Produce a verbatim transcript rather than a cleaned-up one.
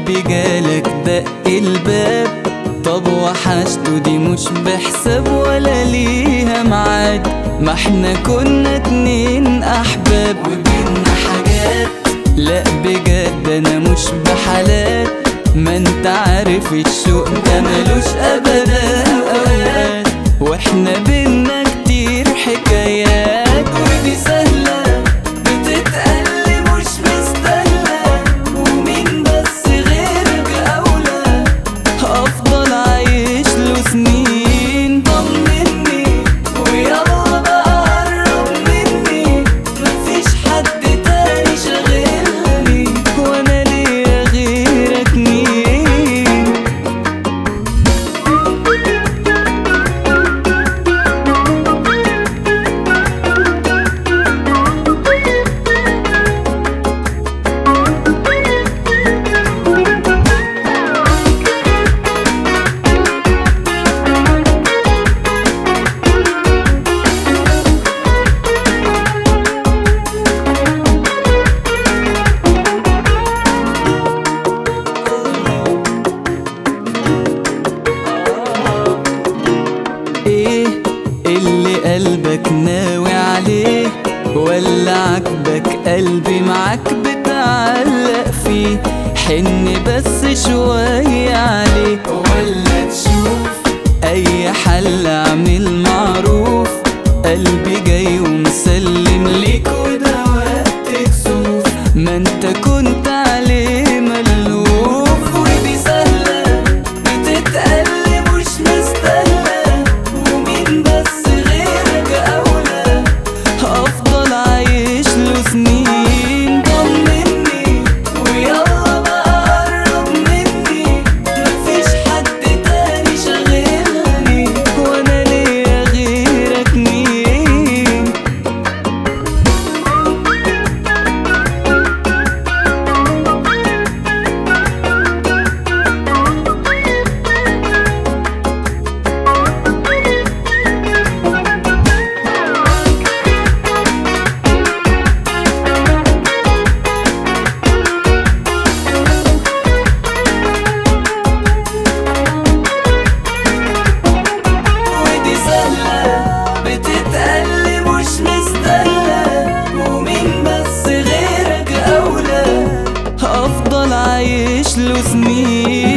قلبي جالك دق الباب، طب وحشته دي مش بحساب ولا ليها معاد، ما احنا كنا اتنين احباب وبينا حاجات. لا بجد انا مش بحالات، ما انت عارف الشوق ده ملوش ابدا اوقات، واحنا بينا كتير حكايات. ودي سهلة بتتقل مش مستاهلة، ومين بس غيرك اولى هفضل عايش له سنين. طمني ويلا بقى قرب مني، مفيش حد تاني شاغلني، وانا ليا غيرك مين؟ ايه اللي قلبك ناوي عليه، ولا عجبك قلبي معاك بتعلق فيه؟ حن بس شوية عليه، ولا تشوف اي حل اعمل معروف. قلبي جاي ومسلم ليك وده وقت كسوف، ما انت كنت عليه ملوف. ودي سهلة بتتقل مش مستاهلة، ومين بس غيرك أولى هفضل عايش له سنين. طمني ويلا بقى قرب مني، مفيش حد تاني شاغلني، وانا ليا غيرك مين؟ ودي سهلة بتتقل مش مستاهلة، ومين بس غيرك أولى هفضل عايش له سنين.